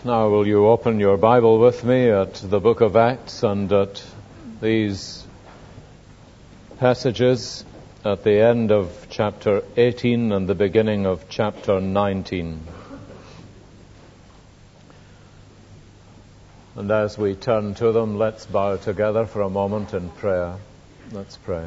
Now will you open your Bible with me at the book of Acts and at these passages at the end of chapter 18 and the beginning of chapter 19. And as we turn to them, let's bow together for a moment in prayer. Let's pray.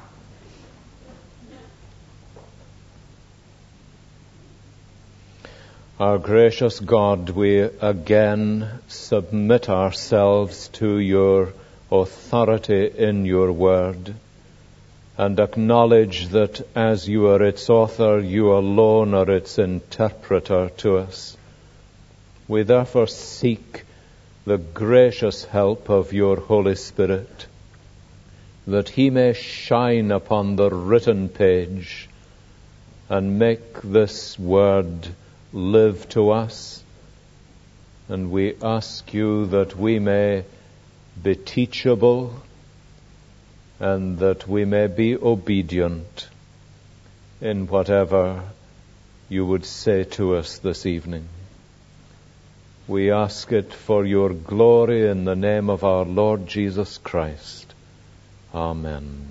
Our gracious God, we again submit ourselves to your authority in your word and acknowledge that as you are its author, you alone are its interpreter to us. We therefore seek the gracious help of your Holy Spirit, that he may shine upon the written page and make this word live to us. And we ask you that we may be teachable and that we may be obedient in whatever you would say to us this evening. We ask it for your glory in the name of our Lord Jesus Christ. Amen.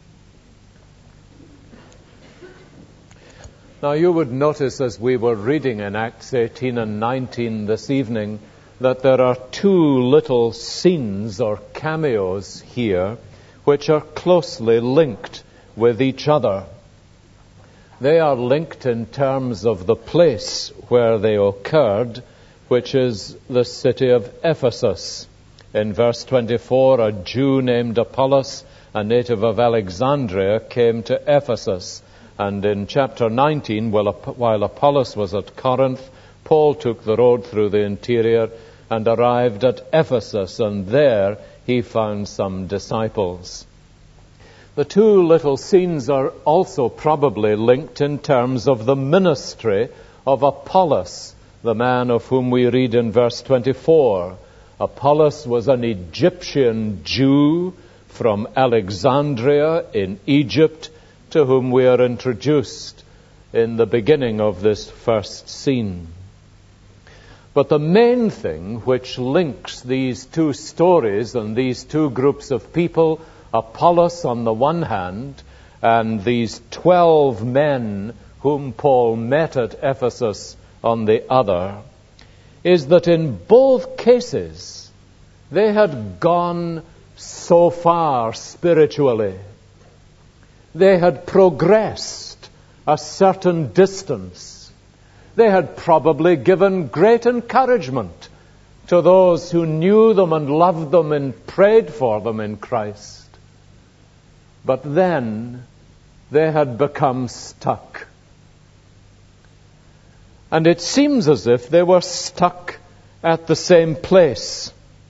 Now you would notice as we were reading in Acts 18 and 19 this evening that there are two little scenes or cameos here which are closely linked with each other. They are linked in terms of the place where they occurred, which is the city of Ephesus. In verse 24, a Jew named Apollos, a native of Alexandria, came to Ephesus. And in chapter 19, while Apollos was at Corinth, Paul took the road through the interior and arrived at Ephesus, and there he found some disciples. The two little scenes are also probably linked in terms of the ministry of Apollos, the man of whom we read in verse 24. Apollos was an Egyptian Jew from Alexandria in Egypt, to whom we are introduced in the beginning of this first scene. But the main thing which links these two stories and these two groups of people, Apollos on the one hand, and these 12 men whom Paul met at Ephesus on the other, is that in both cases they had gone so far spiritually. They had progressed a certain distance. They had probably given great encouragement to those who knew them and loved them and prayed for them in Christ. But then they had become stuck. And it seems as if they were stuck at the same place.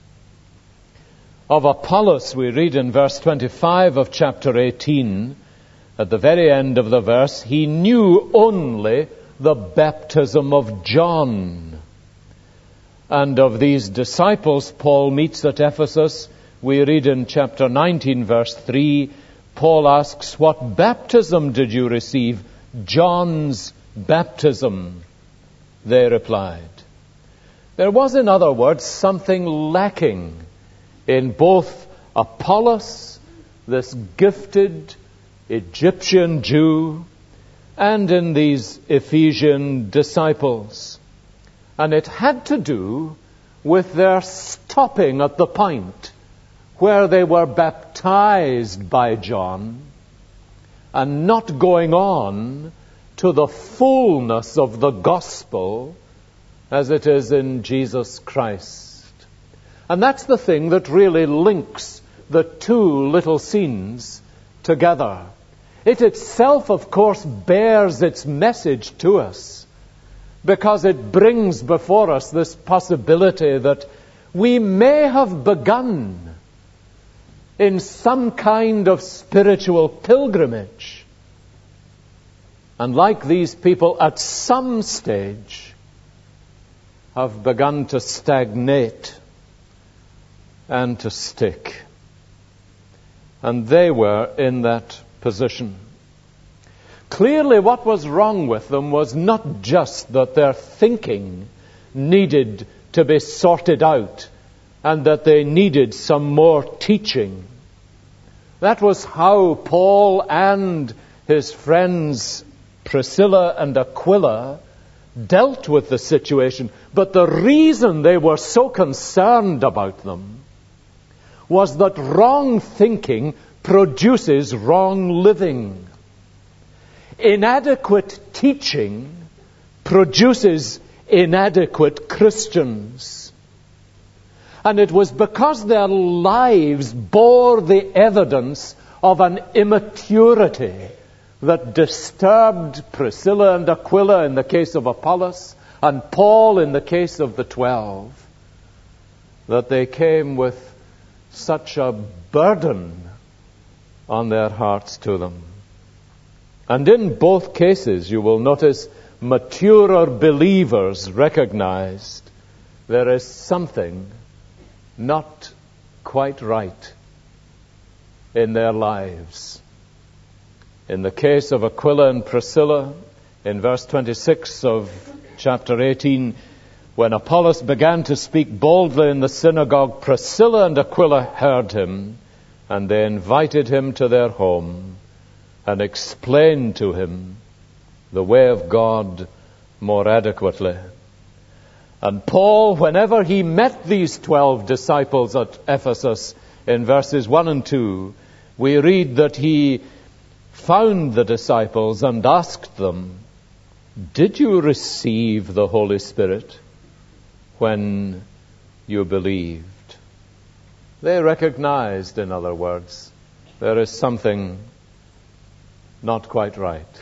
Of Apollos, we read in verse 25 of chapter 18, at the very end of the verse, he knew only the baptism of John. And of these disciples Paul meets at Ephesus, we read in chapter 19, verse 3, Paul asks, "What baptism did you receive?" "John's baptism," they replied. There was, in other words, something lacking in both Apollos, this gifted Egyptian Jew, and in these Ephesian disciples. And it had to do with their stopping at the point where they were baptized by John and not going on to the fullness of the gospel as it is in Jesus Christ. And that's the thing that really links the two little scenes together. It itself, of course, bears its message to us because it brings before us this possibility that we may have begun in some kind of spiritual pilgrimage. And like these people, at some stage, have begun to stagnate and to stick. And they were in that position. Clearly, what was wrong with them was not just that their thinking needed to be sorted out and that they needed some more teaching. That was how Paul and his friends Priscilla and Aquila dealt with the situation. But the reason they were so concerned about them was that wrong thinking produces wrong living. Inadequate teaching produces inadequate Christians. And it was because their lives bore the evidence of an immaturity that disturbed Priscilla and Aquila in the case of Apollos and Paul in the case of the 12, that they came with such a burden on their hearts to them. And in both cases, you will notice, maturer believers recognized there is something not quite right in their lives. In the case of Aquila and Priscilla, in verse 26 of chapter 18, when Apollos began to speak boldly in the synagogue, Priscilla and Aquila heard him, and they invited him to their home and explained to him the way of God more adequately. And Paul, whenever he met these 12 disciples at Ephesus, in verses 1 and 2, we read that he found the disciples and asked them, "Did you receive the Holy Spirit when you believed?" They recognized, in other words, there is something not quite right.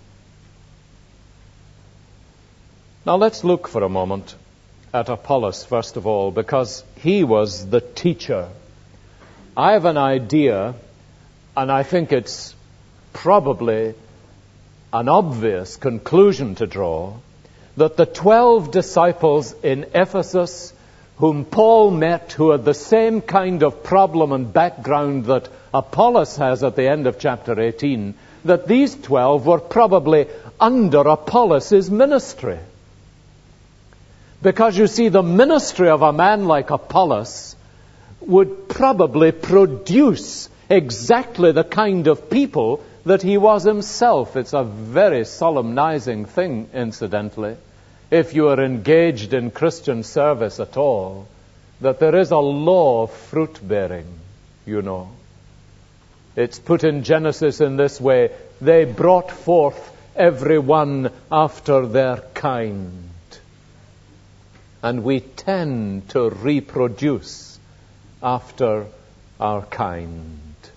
Now let's look for a moment at Apollos, first of all, because he was the teacher. I have an idea, and I think it's probably an obvious conclusion to draw, that the 12 disciples in Ephesus whom Paul met, who had the same kind of problem and background that Apollos has at the end of chapter 18, that these 12 were probably under Apollos' ministry. Because you see, the ministry of a man like Apollos would probably produce exactly the kind of people that he was himself. It's a very solemnizing thing, incidentally, if you are engaged in Christian service at all, that there is a law of fruit-bearing, you know. It's put in Genesis in this way: they brought forth every one after their kind. And we tend to reproduce after our kind.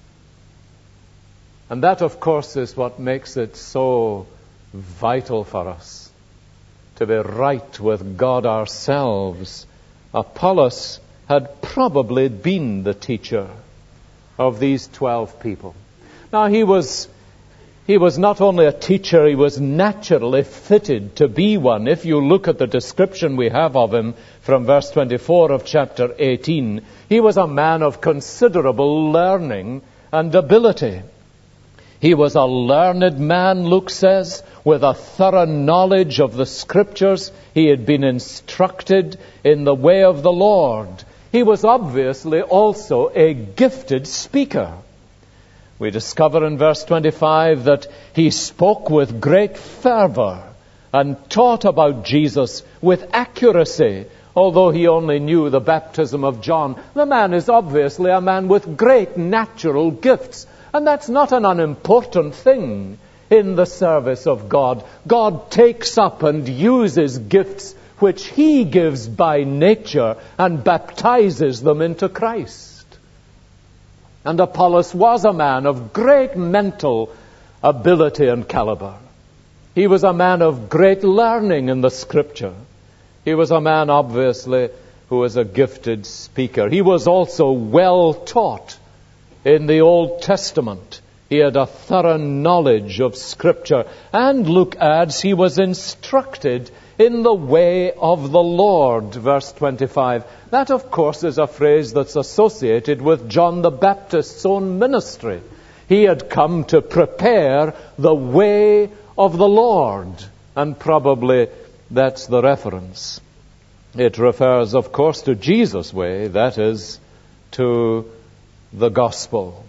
And that, of course, is what makes it so vital for us to be right with God ourselves. Apollos had probably been the teacher of these 12 people. Now, he was not only a teacher, he was naturally fitted to be one. If you look at the description we have of him from verse 24 of chapter 18, he was a man of considerable learning and ability. He was a learned man, Luke says, with a thorough knowledge of the Scriptures. He had been instructed in the way of the Lord. He was obviously also a gifted speaker. We discover in verse 25 that he spoke with great fervor and taught about Jesus with accuracy, although he only knew the baptism of John. The man is obviously a man with great natural gifts, and that's not an unimportant thing in the service of God. God takes up and uses gifts which he gives by nature and baptizes them into Christ. And Apollos was a man of great mental ability and caliber. He was a man of great learning in the Scripture. He was a man, obviously, who was a gifted speaker. He was also well taught in the Old Testament. He had a thorough knowledge of Scripture. And Luke adds, he was instructed in the way of the Lord, verse 25. That, of course, is a phrase that's associated with John the Baptist's own ministry. He had come to prepare the way of the Lord, and probably that's the reference. It refers, of course, to Jesus' way, that is, to the gospel.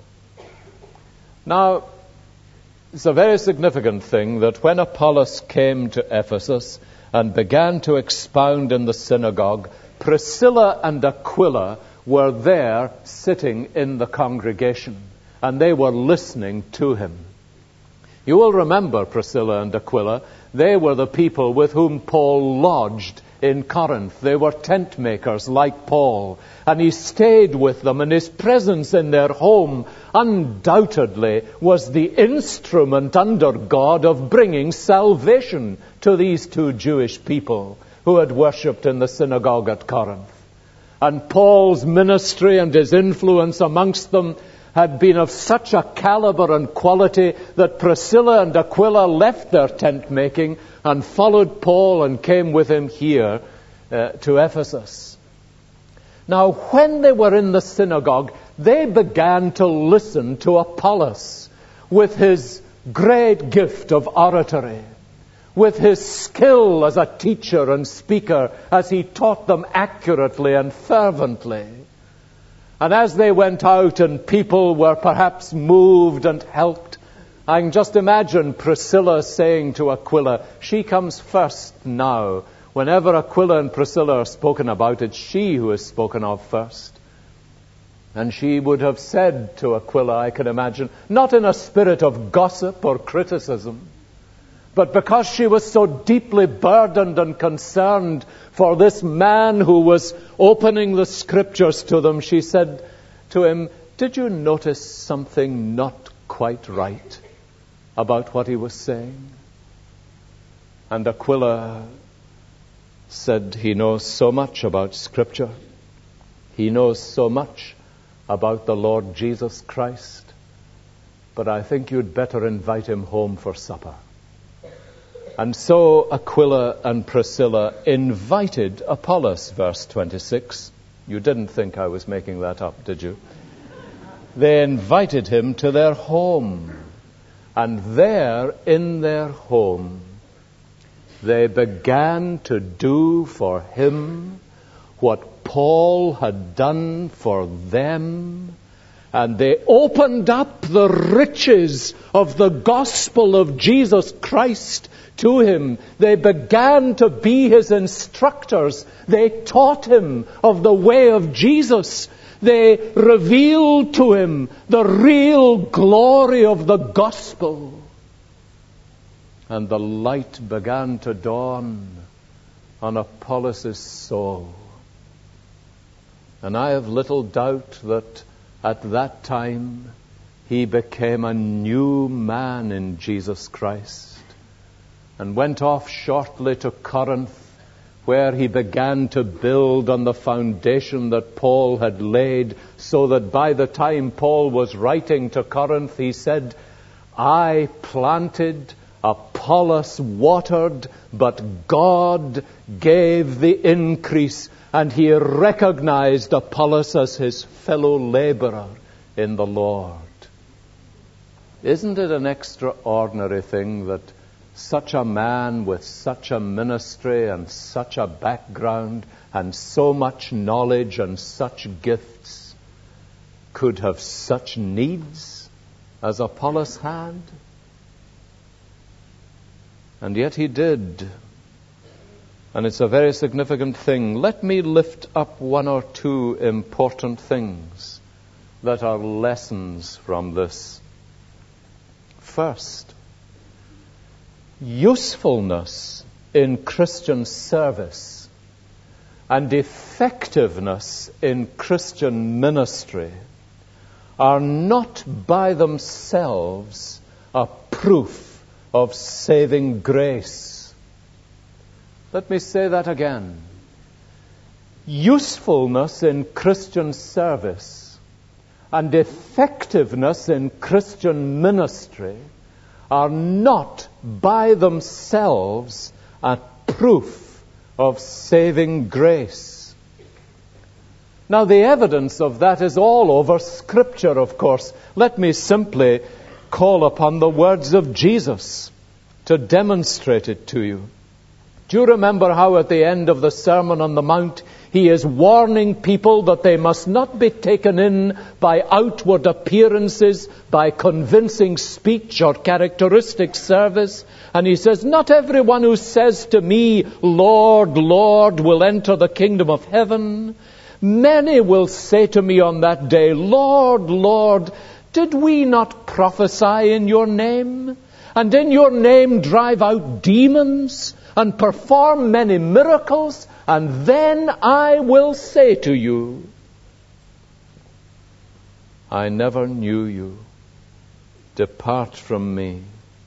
Now, it's a very significant thing that when Apollos came to Ephesus and began to expound in the synagogue, Priscilla and Aquila were there sitting in the congregation, and they were listening to him. You will remember Priscilla and Aquila. They were the people with whom Paul lodged in Corinth. They were tent makers like Paul, and he stayed with them, and his presence in their home undoubtedly was the instrument under God of bringing salvation to these two Jewish people who had worshipped in the synagogue at Corinth. And Paul's ministry and his influence amongst them had been of such a caliber and quality that Priscilla and Aquila left their tent making and followed Paul and came with him here to Ephesus. Now, when they were in the synagogue, they began to listen to Apollos with his great gift of oratory, with his skill as a teacher and speaker as he taught them accurately and fervently. And as they went out and people were perhaps moved and helped, I can just imagine Priscilla saying to Aquila, she comes first now. Whenever Aquila and Priscilla are spoken about, it's she who is spoken of first. And she would have said to Aquila, I can imagine, not in a spirit of gossip or criticism, but because she was so deeply burdened and concerned for this man who was opening the scriptures to them, she said to him, did you notice something not quite right about what he was saying? And Aquila said, he knows so much about Scripture. He knows so much about the Lord Jesus Christ. But I think you'd better invite him home for supper. And so Aquila and Priscilla invited Apollos, verse 26. You didn't think I was making that up, did you? They invited him to their home. And there, in their home, they began to do for him what Paul had done for them. And they opened up the riches of the gospel of Jesus Christ to him. They began to be his instructors. They taught him of the way of Jesus. They revealed to him the real glory of the gospel. And the light began to dawn on Apollos' soul. And I have little doubt that at that time he became a new man in Jesus Christ and went off shortly to Corinth, where he began to build on the foundation that Paul had laid, so that by the time Paul was writing to Corinth, he said, I planted, Apollos watered, but God gave the increase. And he recognized Apollos as his fellow laborer in the Lord. Isn't it an extraordinary thing that such a man with such a ministry and such a background and so much knowledge and such gifts could have such needs as Apollos had? And yet he did. And it's a very significant thing. Let me lift up one or two important things that are lessons from this. First, usefulness in Christian service and effectiveness in Christian ministry are not by themselves a proof of saving grace. Let me say that again. Usefulness in Christian service and effectiveness in Christian ministry are not by themselves a proof of saving grace. Now, the evidence of that is all over Scripture, of course. Let me simply call upon the words of Jesus to demonstrate it to you. Do you remember how at the end of the Sermon on the Mount, he is warning people that they must not be taken in by outward appearances, by convincing speech or characteristic service? And he says, not everyone who says to me, Lord, Lord, will enter the kingdom of heaven. Many will say to me on that day, Lord, Lord, did we not prophesy in your name? And in your name drive out demons and perform many miracles? And then I will say to you, I never knew you. Depart from me,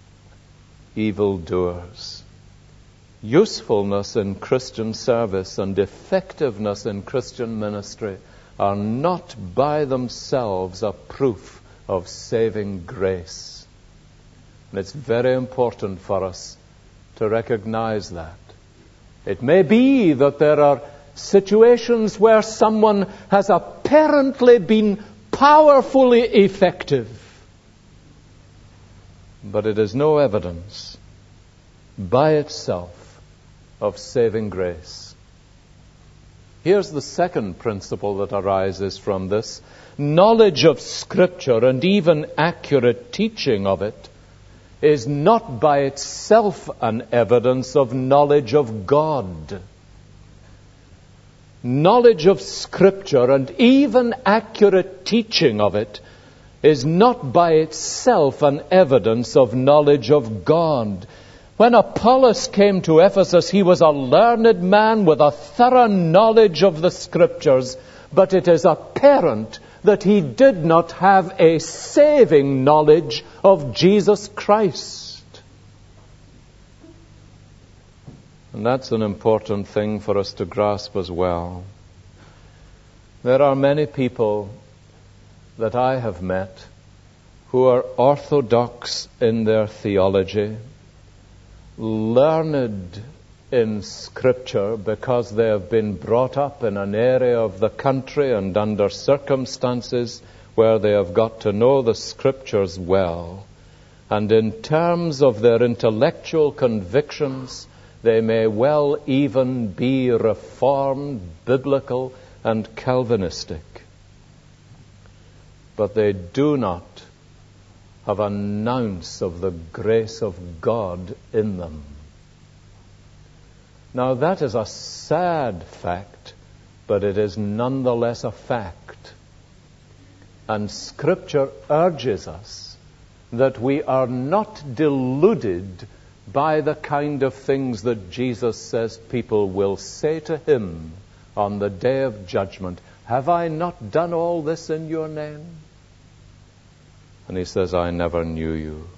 evildoers. Usefulness in Christian service and effectiveness in Christian ministry are not by themselves a proof of saving grace. And it's very important for us to recognize that. It may be that there are situations where someone has apparently been powerfully effective, but it is no evidence by itself of saving grace. Here's the second principle that arises from this. Knowledge of Scripture and even accurate teaching of it is not by itself an evidence of knowledge of God. Knowledge of Scripture and even accurate teaching of it is not by itself an evidence of knowledge of God. When Apollos came to Ephesus, he was a learned man with a thorough knowledge of the Scriptures, but it is apparent that he did not have a saving knowledge of Jesus Christ. And that's an important thing for us to grasp as well. There are many people that I have met who are orthodox in their theology, learned in Scripture because they have been brought up in an area of the country and under circumstances where they have got to know the Scriptures well. And in terms of their intellectual convictions, they may well even be Reformed, biblical, and Calvinistic. But they do not have an ounce of the grace of God in them. Now that is a sad fact, but it is nonetheless a fact. And Scripture urges us that we are not deluded by the kind of things that Jesus says people will say to him on the day of judgment. Have I not done all this in your name? And he says, I never knew you.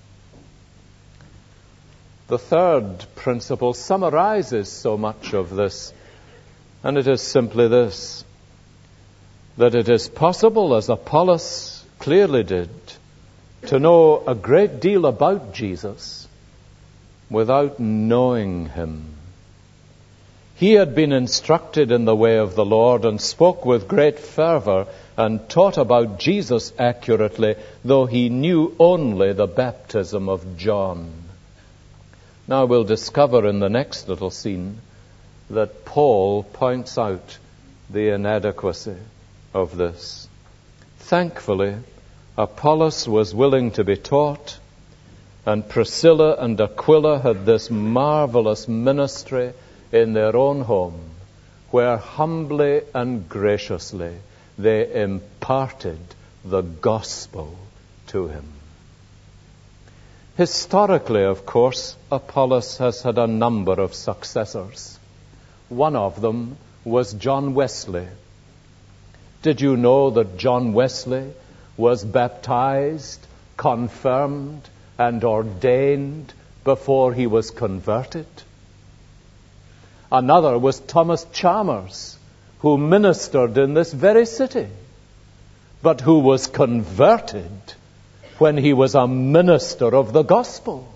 The third principle summarizes so much of this, and it is simply this, that it is possible, as Apollos clearly did, to know a great deal about Jesus without knowing him. He had been instructed in the way of the Lord and spoke with great fervor and taught about Jesus accurately, though he knew only the baptism of John. Now we'll discover in the next little scene that Paul points out the inadequacy of this. Thankfully, Apollos was willing to be taught, and Priscilla and Aquila had this marvelous ministry in their own home, where humbly and graciously they imparted the gospel to him. Historically, of course, Apollos has had a number of successors. One of them was John Wesley. Did you know that John Wesley was baptized, confirmed, and ordained before he was converted? Another was Thomas Chalmers, who ministered in this very city, but who was converted when he was a minister of the gospel.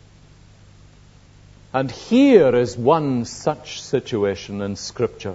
And here is one such situation in Scripture.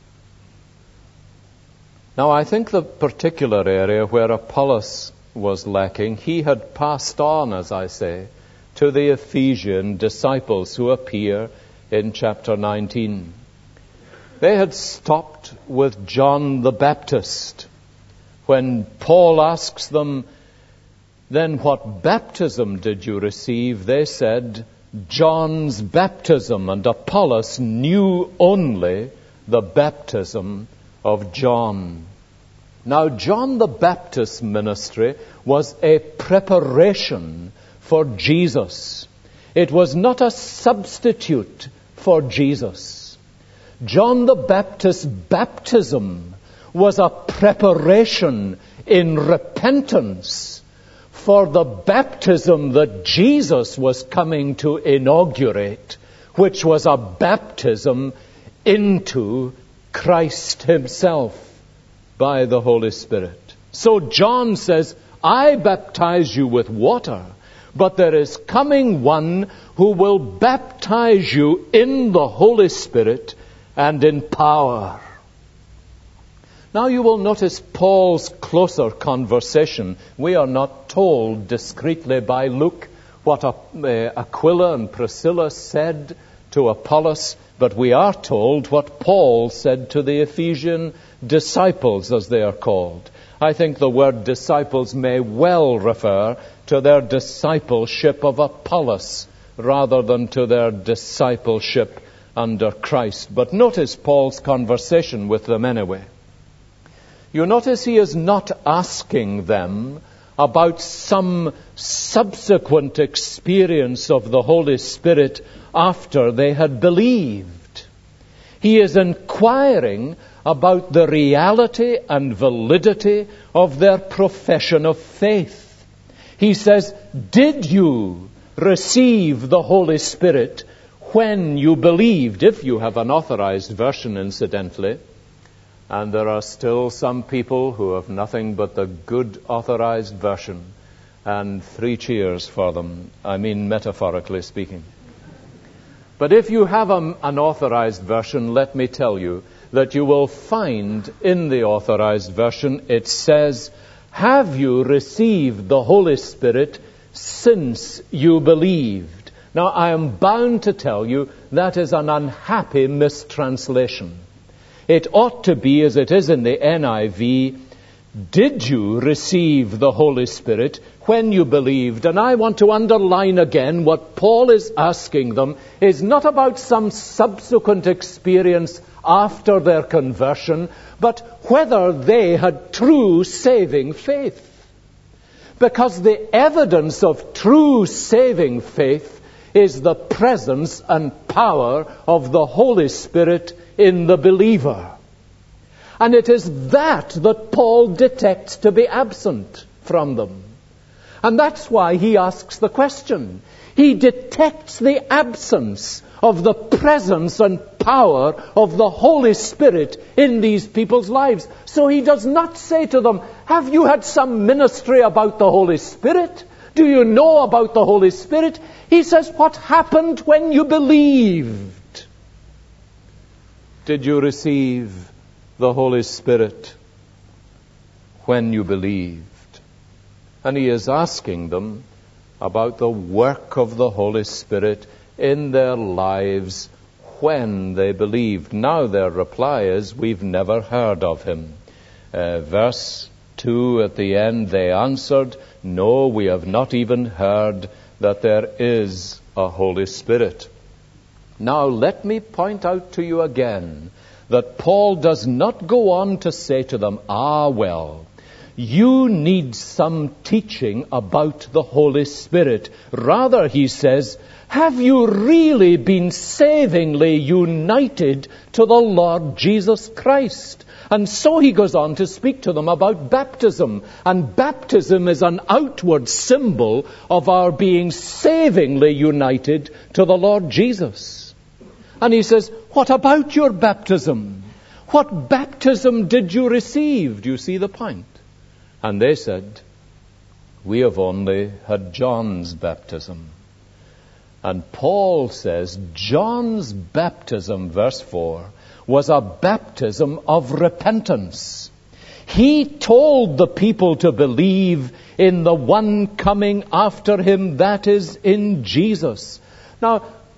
Now, I think the particular area where Apollos was lacking, he had passed on, as I say, to the Ephesian disciples who appear in chapter 19. They had stopped with John the Baptist. When Paul asks them, then what baptism did you receive? They said, John's baptism, and Apollos knew only the baptism of John. Now, John the Baptist's ministry was a preparation for Jesus. It was not a substitute for Jesus. John the Baptist's baptism was a preparation in repentance for the baptism that Jesus was coming to inaugurate, which was a baptism into Christ himself by the Holy Spirit. So John says, I baptize you with water, but there is coming one who will baptize you in the Holy Spirit and in power. Now you will notice Paul's closer conversation. We are not told discreetly by Luke what Aquila and Priscilla said to Apollos, but we are told what Paul said to the Ephesian disciples, as they are called. I think the word disciples may well refer to their discipleship of Apollos rather than to their discipleship under Christ. But notice Paul's conversation with them anyway. You notice he is not asking them about some subsequent experience of the Holy Spirit after they had believed. He is inquiring about the reality and validity of their profession of faith. He says, did you receive the Holy Spirit when you believed? If you have an authorized version, incidentally. And there are still some people who have nothing but the good authorized version. And 3 cheers for them. I mean, metaphorically speaking. But if you have an authorized version, let me tell you that you will find in the authorized version, it says, have you received the Holy Spirit since you believed? Now, I am bound to tell you that is an unhappy mistranslation. It ought to be, as it is in the NIV, did you receive the Holy Spirit when you believed? And I want to underline again what Paul is asking them is not about some subsequent experience after their conversion, but whether they had true saving faith. Because the evidence of true saving faith is the presence and power of the Holy Spirit in the believer. And it is that Paul detects to be absent from them. And that's why he asks the question. He detects the absence of the presence and power of the Holy Spirit in these people's lives. So he does not say to them, have you had some ministry about the Holy Spirit? Do you know about the Holy Spirit? He says, what happened when you believed? Did you receive the Holy Spirit when you believed? And he is asking them about the work of the Holy Spirit in their lives when they believed. Now their reply is, we've never heard of him. Verse 2 at the end, they answered, no, we have not even heard that there is a Holy Spirit. Now let me point out to you again that Paul does not go on to say to them, well, you need some teaching about the Holy Spirit. Rather, he says, have you really been savingly united to the Lord Jesus Christ? And so he goes on to speak to them about baptism. And baptism is an outward symbol of our being savingly united to the Lord Jesus. And he says, what about your baptism? What baptism did you receive? Do you see the point? And they said, we have only had John's baptism. And Paul says, John's baptism, verse 4, was a baptism of repentance. He told the people to believe in the one coming after him, that is, in Jesus. Now,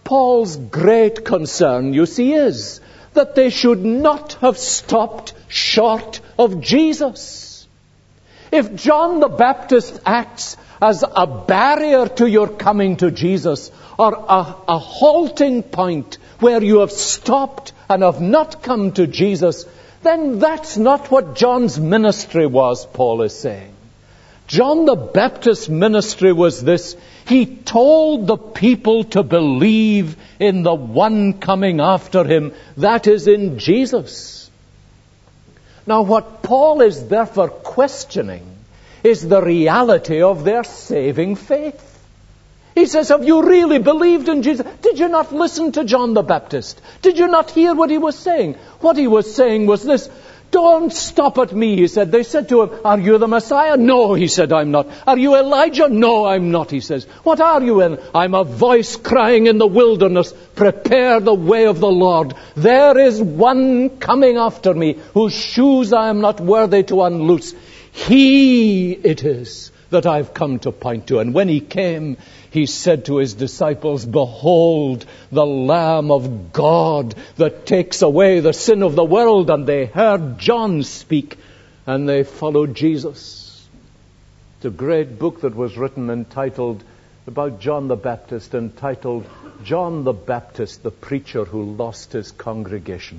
Paul's great concern, you see, is that they should not have stopped short of Jesus. If John the Baptist acts as a barrier to your coming to Jesus, or a halting point where you have stopped and have not come to Jesus, then that's not what John's ministry was, Paul is saying. John the Baptist's ministry was this: he told the people to believe in the one coming after him, that is, in Jesus. Now, what Paul is therefore questioning is the reality of their saving faith. He says, have you really believed in Jesus? Did you not listen to John the Baptist? Did you not hear what he was saying? What he was saying was this: don't stop at me, he said. They said to him, are you the Messiah? No, he said, I'm not. Are you Elijah? No, I'm not, he says. What are you in? I'm a voice crying in the wilderness, prepare the way of the Lord. There is one coming after me, whose shoes I am not worthy to unloose. He it is that I've come to point to. And when he came, he said to his disciples, behold, the Lamb of God that takes away the sin of the world. And they heard John speak, and they followed Jesus. It's a great book that was written about John the Baptist, entitled John the Baptist, the Preacher Who Lost His Congregation.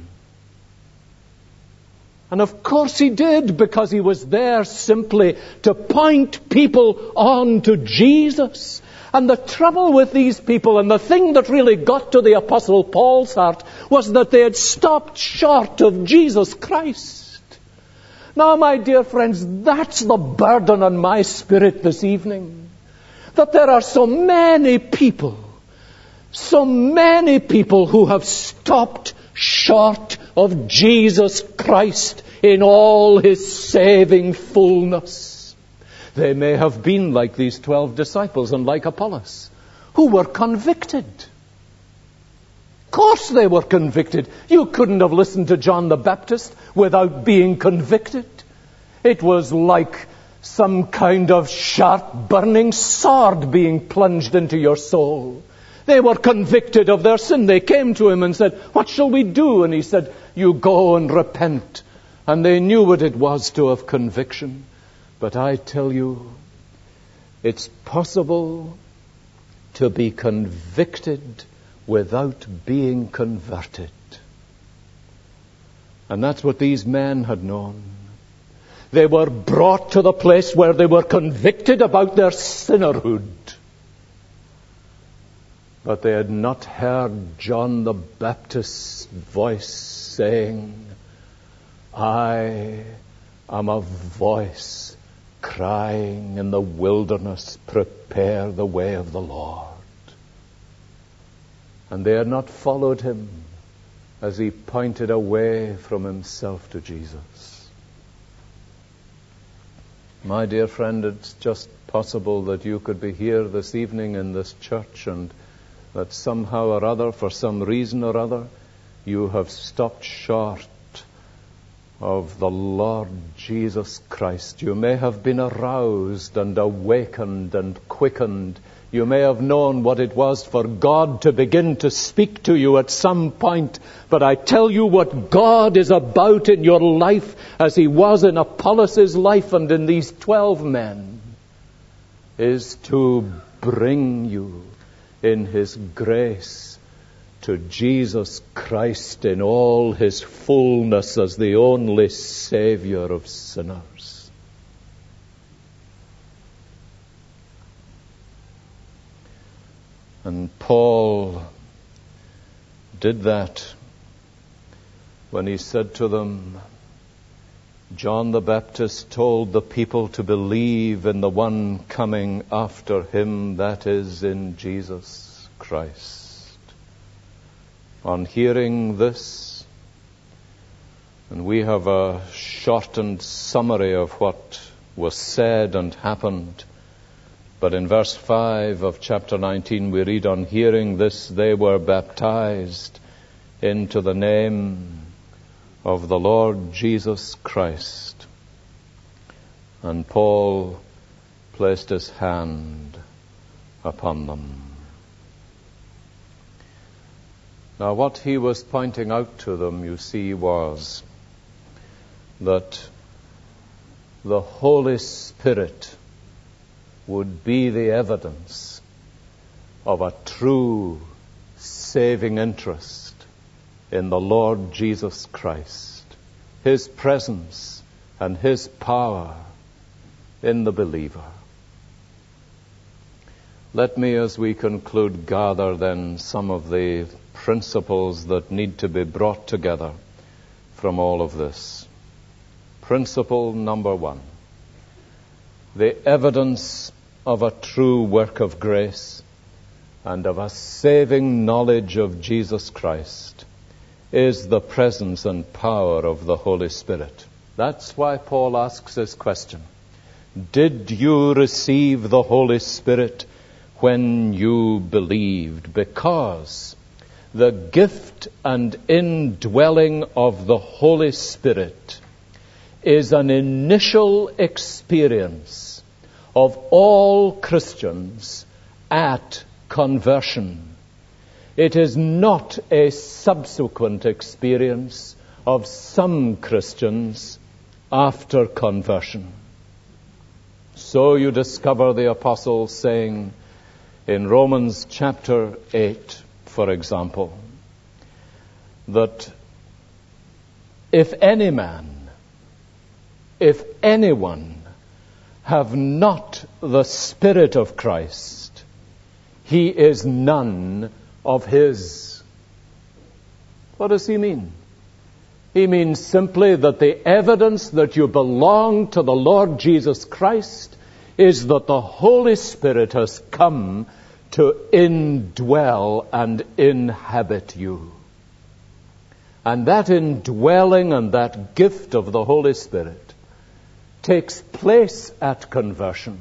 And of course he did, because he was there simply to point people on to Jesus. And the trouble with these people, and the thing that really got to the Apostle Paul's heart, was that they had stopped short of Jesus Christ. Now, my dear friends, that's the burden on my spirit this evening. That there are so many people who have stopped short of Jesus Christ in all his saving fullness. They may have been like these 12 disciples and like Apollos, who were convicted. Of course they were convicted. You couldn't have listened to John the Baptist without being convicted. It was like some kind of sharp burning sword being plunged into your soul. They were convicted of their sin. They came to him and said, what shall we do? And he said, you go and repent. And they knew what it was to have conviction. But I tell you, it's possible to be convicted without being converted. And that's what these men had known. They were brought to the place where they were convicted about their sinnerhood. But they had not heard John the Baptist's voice saying, I am a voice crying in the wilderness, prepare the way of the Lord. And they had not followed him as he pointed away from himself to Jesus. My dear friend, it's just possible that you could be here this evening in this church, and that somehow or other, for some reason or other, you have stopped short of the Lord Jesus Christ. You may have been aroused and awakened and quickened. You may have known what it was for God to begin to speak to you at some point. But I tell you, what God is about in your life, as he was in Apollos' life and in these 12 men, is to bring you in his grace to Jesus Christ in all his fullness as the only Savior of sinners. And Paul did that when he said to them, John the Baptist told the people to believe in the one coming after him, that is, in Jesus Christ. On hearing this, and we have a shortened summary of what was said and happened, but in verse 5 of chapter 19 we read, on hearing this they were baptized into the name of the Lord Jesus Christ. And Paul placed his hand upon them. Now, what he was pointing out to them, you see, was that the Holy Spirit would be the evidence of a true saving interest in the Lord Jesus Christ, His presence and His power in the believer. Let me, as we conclude, gather then some of the principles that need to be brought together from all of this. Principle number 1. The evidence of a true work of grace and of a saving knowledge of Jesus Christ is the presence and power of the Holy Spirit. That's why Paul asks this question. Did you receive the Holy Spirit when you believed? Because the gift and indwelling of the Holy Spirit is an initial experience of all Christians at conversion. It is not a subsequent experience of some Christians after conversion. So you discover the apostle saying in Romans chapter 8, for example, that if anyone have not the Spirit of Christ, he is none of his. What does he mean? He means simply that the evidence that you belong to the Lord Jesus Christ is that the Holy Spirit has come to indwell and inhabit you. And that indwelling and that gift of the Holy Spirit takes place at conversion.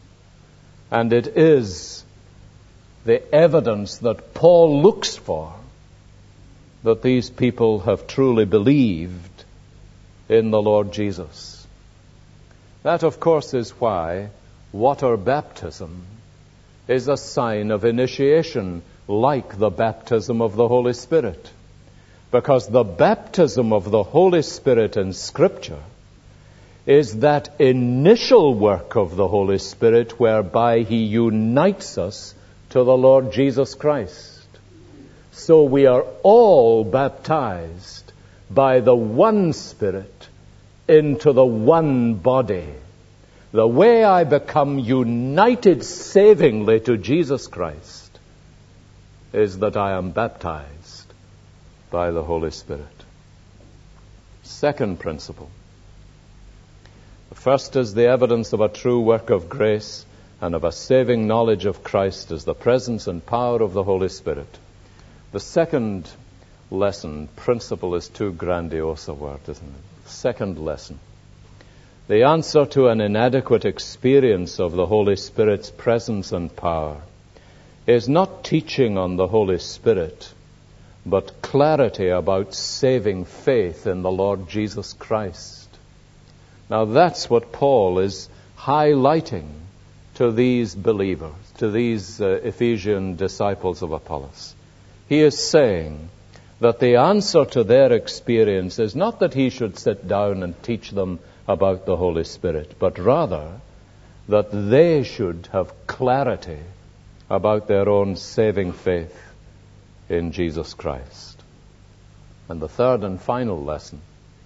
And it is the evidence that Paul looks for that these people have truly believed in the Lord Jesus. That, of course, is why water baptism is a sign of initiation, like the baptism of the Holy Spirit. Because the baptism of the Holy Spirit in Scripture is that initial work of the Holy Spirit whereby He unites us to the Lord Jesus Christ. So we are all baptized by the one Spirit into the one body. The way I become united savingly to Jesus Christ is that I am baptized by the Holy Spirit. Second principle. The first is the evidence of a true work of grace and of a saving knowledge of Christ is the presence and power of the Holy Spirit. The second lesson, principle is too grandiose a word, isn't it? Second lesson. The answer to an inadequate experience of the Holy Spirit's presence and power is not teaching on the Holy Spirit, but clarity about saving faith in the Lord Jesus Christ. Now that's what Paul is highlighting to these believers, to these Ephesian disciples of Apollos. He is saying that the answer to their experience is not that he should sit down and teach them about the Holy Spirit, but rather that they should have clarity about their own saving faith in Jesus Christ. And the third and final lesson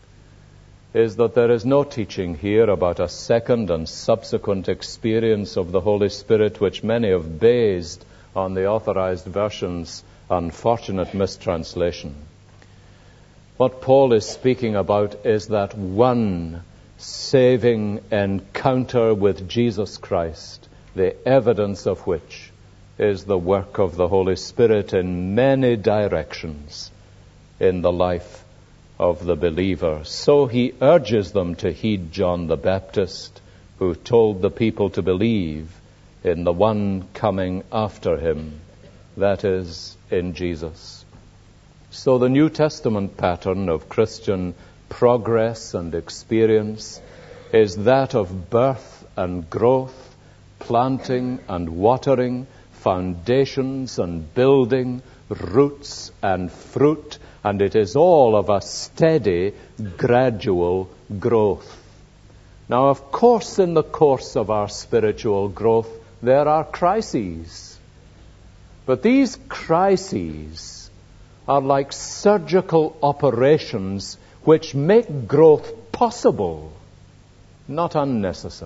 is that there is no teaching here about a second and subsequent experience of the Holy Spirit, which many have based on the Authorized Version's unfortunate mistranslation. What Paul is speaking about is that one saving encounter with Jesus Christ, the evidence of which is the work of the Holy Spirit in many directions in the life of the believer. So he urges them to heed John the Baptist, who told the people to believe in the one coming after him, that is, in Jesus. So the New Testament pattern of Christian progress and experience is that of birth and growth, planting and watering, foundations and building, roots and fruit, and it is all of a steady, gradual growth. Now, of course, in the course of our spiritual growth, there are crises. But these crises are like surgical operations which make growth possible, not unnecessary.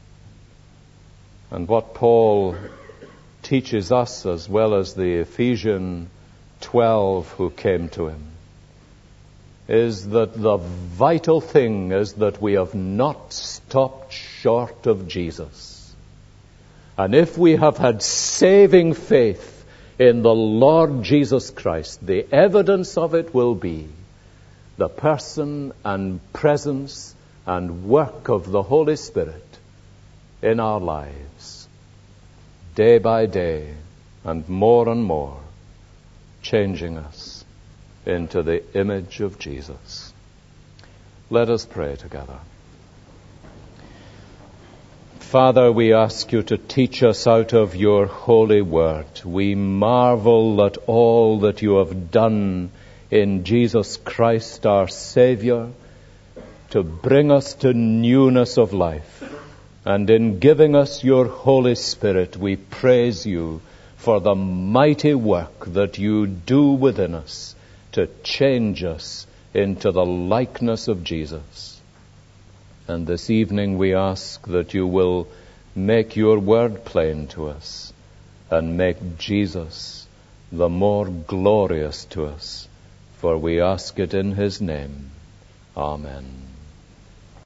And what Paul teaches us, as well as the Ephesian 12 who came to him, is that the vital thing is that we have not stopped short of Jesus. And if we have had saving faith in the Lord Jesus Christ, the evidence of it will be the person and presence and work of the Holy Spirit in our lives, day by day and more, changing us into the image of Jesus. Let us pray together. Father, we ask you to teach us out of your holy word. We marvel at all that you have done in Jesus Christ, our Savior, to bring us to newness of life. And in giving us your Holy Spirit, we praise you for the mighty work that you do within us to change us into the likeness of Jesus. And this evening we ask that you will make your word plain to us and make Jesus the more glorious to us. For we ask it in his name. Amen.